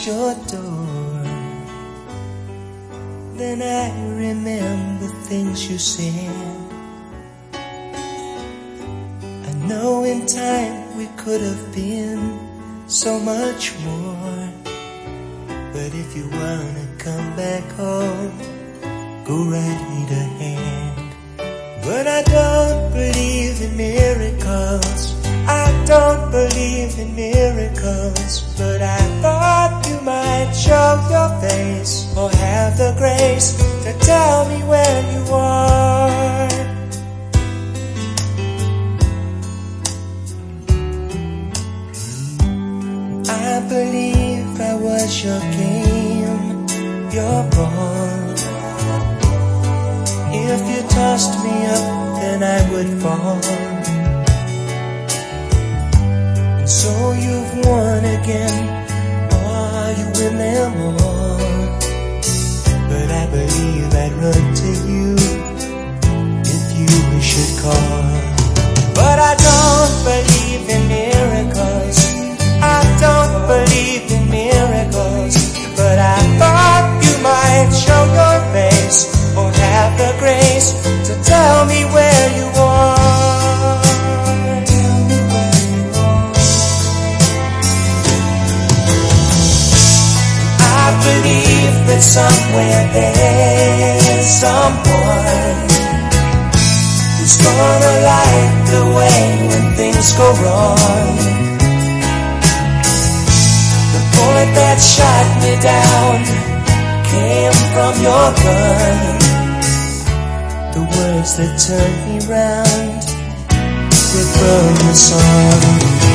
past your door. Then I remember things you said. I know in time we could have been so much more. But if you wanna come back home, go right ahead. But I don't believe in miracles. I don't believe in miracles. But I thought you might show your face, or have the grace to tell me where you are. I believe I was your game, your ball. If you tossed me up, then I would fall. And so you've won again, or you win them all. But I believe I'd run to you if you should call. But I don't believe in miracles. I don't believe in miracles. But I thought you might show your face, or have the grace to tell me where you are. Tell me where you are. I believe that somewhere there's someone who's gonna light the way when things go wrong. The bullet that shot me down came from your gun. The words that turned me round were from the song.